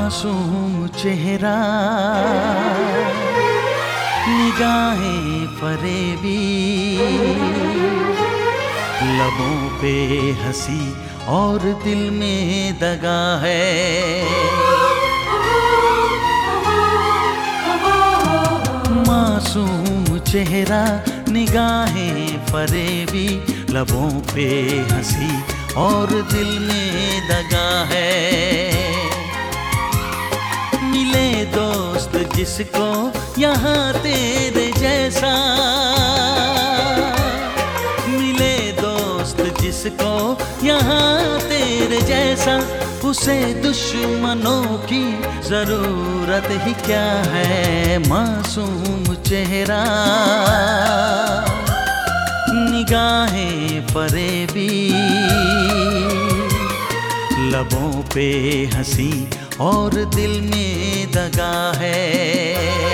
मासूम चेहरा, निगाहें फरेबी, लबों पे हंसी और दिल में दगा है। मासूम चेहरा, निगाहें फरेबी, लबों पे हंसी और दिल में दगा है। मिले दोस्त जिसको यहाँ तेरे जैसा, मिले दोस्त जिसको यहाँ तेरे जैसा, उसे दुश्मनों की जरूरत ही क्या है। मासूम चेहरा, निगाहें फरेबी, लबों पे हंसी और दिल में दगा है।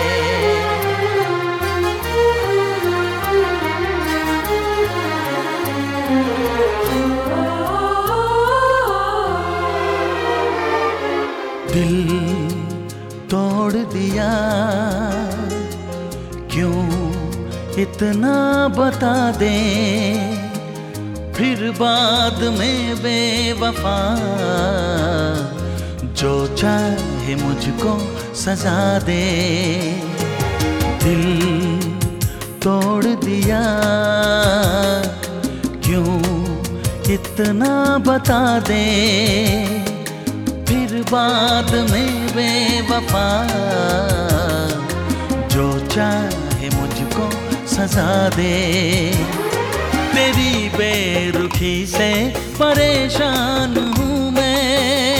दिल तोड़ दिया क्यों इतना बता दे, फिर बाद में बेवफा जो चाहे मुझको सजा दे। दिल तोड़ दिया क्यों इतना बता दे, फिर बाद में बेवफा जो चाहे मुझको सजा दे। तेरी बेरुखी से परेशान हूँ मैं,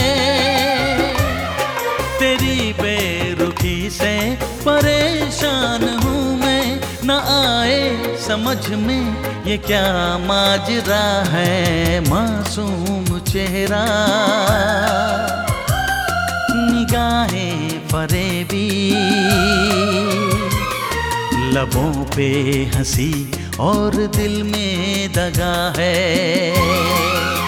तेरी बेरुखी से परेशान हूँ मैं। न आए समझ में ये क्या माजरा है। मासूम चेहरा, निगाहें फरेबी, लबों पे हंसी और दिल में दगा है।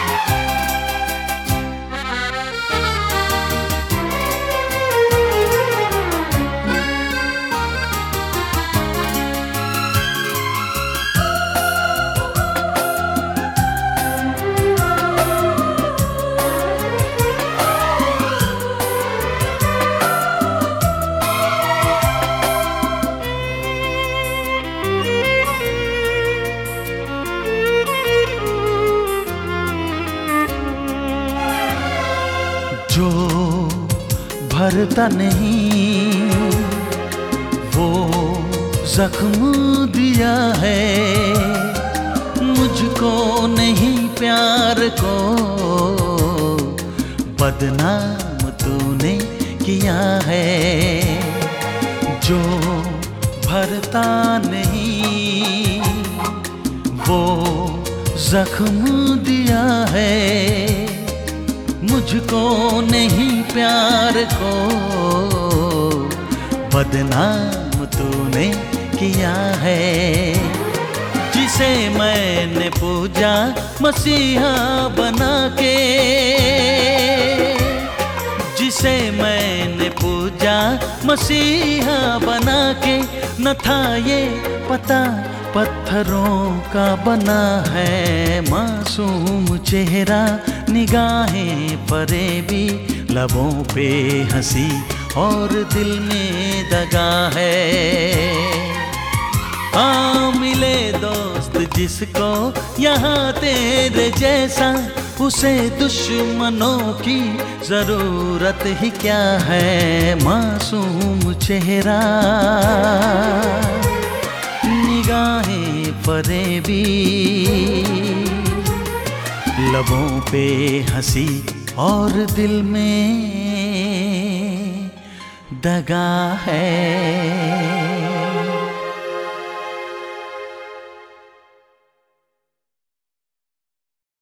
जो भरता नहीं वो जख्म दिया है, मुझको नहीं प्यार को बदनाम तूने किया है। जो भरता नहीं वो जख्म दिया है, मुझको नहीं प्यार को बदनाम तूने किया है। जिसे मैंने पूजा मसीहा बना के, जिसे मैंने पूजा मसीहा बना के, न था ये पता पत्थरों का बना है। मासूम चेहरा, निगाहें फरेबी, लबों पे हंसी और दिल में दगा है। मिले दोस्त जिसको यहाँ तेरे जैसा, उसे दुश्मनों की जरूरत ही क्या है। मासूम चेहरा, निगाहें फरेबी, लबों पे हंसी और दिल में दगा है।